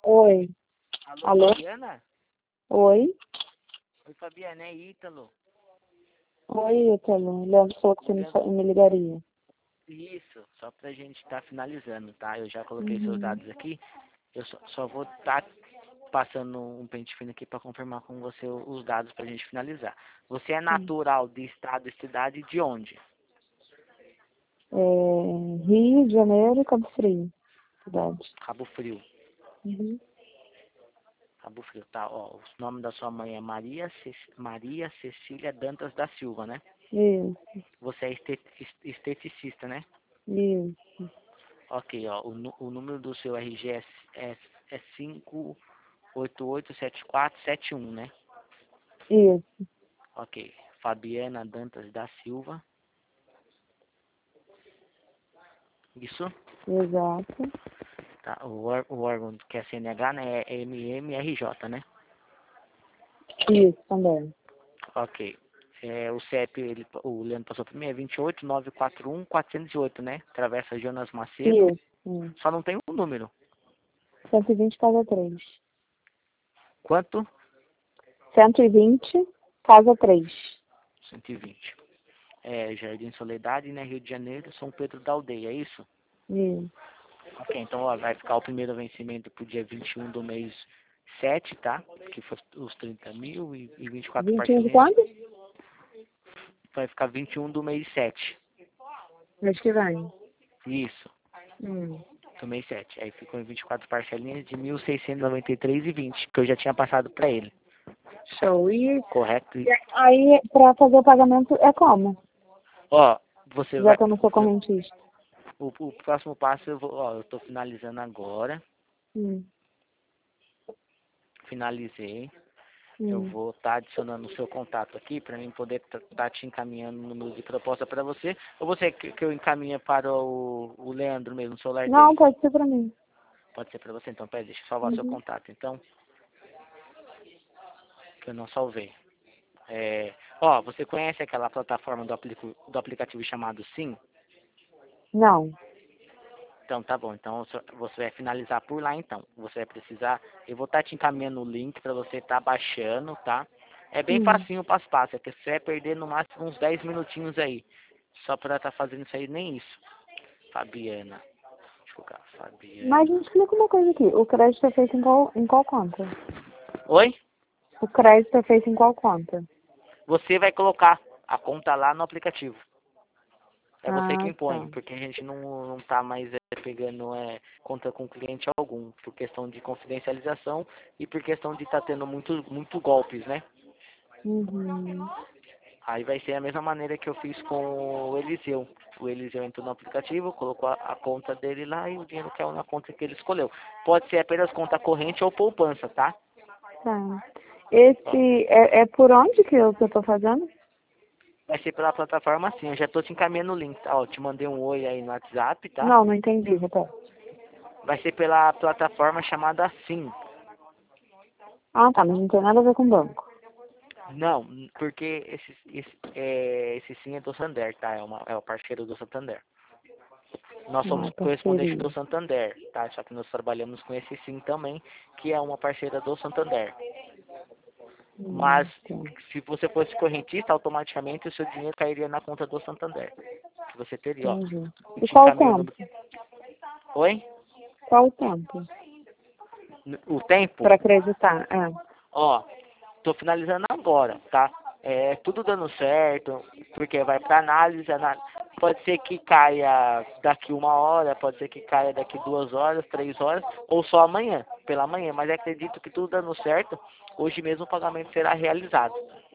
Oi. Alô, Alô? Fabiana? Oi. Oi, Fabiana, é Ítalo. Oi, Ítalo. Leandro falou que você me ligaria. Isso, só pra gente estar finalizando, tá? Eu já coloquei seus Uhum. dados aqui. Eu só vou estar passando um pente fino aqui para confirmar com você os dados pra gente finalizar. Você é Sim. natural de estado e cidade de onde? Rio de Janeiro e Cabo Frio, cidade. Cabo Frio. Uhum. Cabo Frio, tá? Ó, o nome da sua mãe é Maria Cecília Dantas da Silva, né? Isso, Você é esteticista, né? isso, Ok, ó, o número do seu RG é 5887471, né? isso, Ok, Fabiana Dantas da Silva, isso? exato. Tá, o órgão que é CNH, né, é MMRJ, né? Isso também. Ok, o CEP, o Leandro passou para mim, é 28941-408, né? Travessa Jonas Macedo, Isso, isso. só não tem um número. 120 casa 3. Quanto? 120 casa 3. 120. Jardim Soledade, né, Rio de Janeiro, São Pedro da Aldeia, é isso? Isso. Ok, então ó, vai ficar o primeiro vencimento pro dia 21 do mês 7, tá? Que foi os 30 mil e 24 21 de parcelinhas. quando? Vai ficar 21 do mês 7. Mês que vem. Isso, Hum. do mês 7. Aí ficou em 24 parcelinhas de 1.693,20, que eu já tinha passado pra ele. Show. Correto? E aí, pra fazer o pagamento é como? Ó, você Já vai. tô no seu correntista. O próximo passo eu tô finalizando agora. Hum. Finalizei. Eu Hum. vou estar adicionando o seu contato aqui para mim poder estar te encaminhando no número de proposta para você. Ou você que eu encaminhe para o Leandro mesmo, o celular Não, dele? pode ser pra mim. Pode ser para você, então. Pera, deixa eu salvar seu Uhum. contato, então, que eu não salvei. Ó, você conhece aquela plataforma do aplicativo chamado Sim? Não. Então tá bom, então você vai finalizar por lá então. Você vai precisar, eu vou estar te encaminhando o link para você estar baixando, tá? É bem Hum. facinho o passo a passo, é que você vai perder no máximo uns 10 minutinhos aí. Só para estar fazendo isso aí, nem isso. Fabiana. Deixa eu colocar, Mas me Fabiana. explica uma coisa aqui. O crédito é feito em qual conta? Oi? O crédito é feito em qual conta? Você vai colocar a conta lá no aplicativo. É você Ah, quem põe, tá. porque a gente não tá mais pegando conta com cliente algum, por questão de confidencialização e por questão de estar tendo muito golpes, né? Uhum. Aí vai ser a mesma maneira que eu fiz com o Eliseu. O Eliseu entrou no aplicativo, colocou a conta dele lá e o dinheiro caiu na conta que ele escolheu. Pode ser apenas conta corrente ou poupança, tá? Tá. Ó, Esse é por onde que eu tô fazendo? vai ser pela plataforma sim, eu já tô te encaminhando o link, tá? Ó, te mandei um oi aí no WhatsApp, tá? Não, não entendi, repete. Vai ser pela plataforma chamada Sim. Ah, tá, mas não tem nada a ver com banco. Não, porque esse sim é do Santander, tá? É o parceiro do Santander. Nós somos Ah, correspondente do parceria. Santander, tá? Só que nós trabalhamos com esse sim também, que é uma parceira do Santander. Mas Tá. se você fosse correntista, automaticamente o seu dinheiro cairia na conta do Santander. Que você teria, ó. Entendi. Eu E te qual o encaminho o tempo? número. Oi? Qual o tempo? O tempo? Pra acreditar? É. Ó, tô finalizando agora, tá? É tudo dando certo, porque vai para análise, pode ser que caia daqui 1 hora, pode ser que caia daqui 2 horas, 3 horas, ou só amanhã, pela manhã, mas acredito que tudo dando certo, hoje mesmo o pagamento será realizado.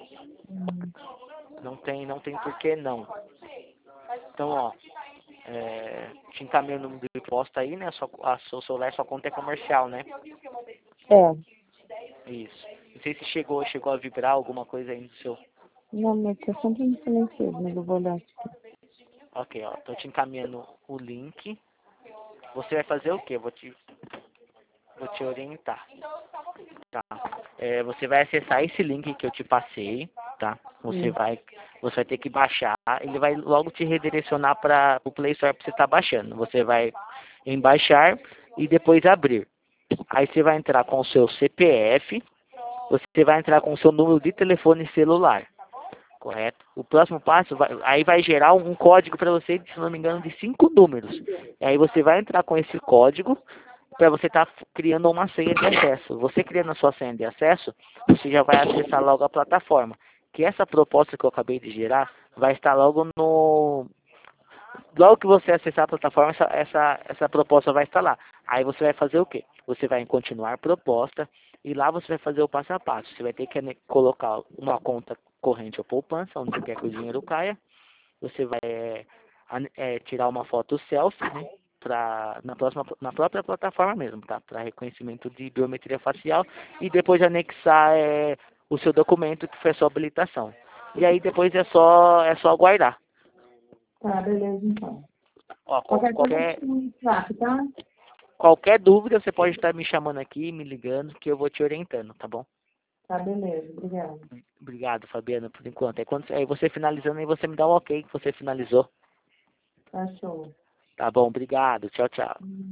Não tem por que não. Então, ó, te encaminho o número de imposto aí, né? Seu celular, sua conta é comercial, né? É. Isso. Não sei se chegou a vibrar alguma coisa aí no seu. Não, mas tá sempre no silencioso, mas eu vou olhar aqui. Ok, ó, tô te encaminhando o link. Você vai fazer o quê? Vou te orientar, tá? Você vai acessar esse link que eu te passei, tá? Hum. Você vai ter que baixar. Ele vai logo te redirecionar para o Play Store para você estar baixando. Você vai em baixar e depois abrir. Aí você vai entrar com o seu CPF, você vai entrar com o seu número de telefone celular, correto? O próximo passo, aí vai gerar um código para você, se não me engano, de 5 números. E aí você vai entrar com esse código para você estar criando uma senha de acesso. Você criando a sua senha de acesso, você já vai acessar logo a plataforma. Que essa proposta que eu acabei de gerar vai estar logo no... Logo que você acessar a plataforma, essa proposta vai estar lá. Aí você vai fazer o quê? Você vai em continuar proposta e lá você vai fazer o passo a passo. Você vai ter que colocar uma conta corrente ou poupança, onde você quer que o dinheiro caia. Você vai tirar uma foto selfie, né? Na própria plataforma mesmo, tá? Para reconhecimento de biometria facial e depois anexar o seu documento que foi a sua habilitação. E aí depois é só aguardar. Tá, beleza, então. Ó, Qualquer coisa, no WhatsApp, tá? qualquer dúvida você pode estar me chamando aqui, me ligando, que eu vou te orientando, tá bom? Tá, beleza. Obrigada. Obrigado, Fabiana, por enquanto. Aí você finalizando, aí você me dá um ok que você finalizou. Tá show. Tá bom, obrigado. Tchau, tchau.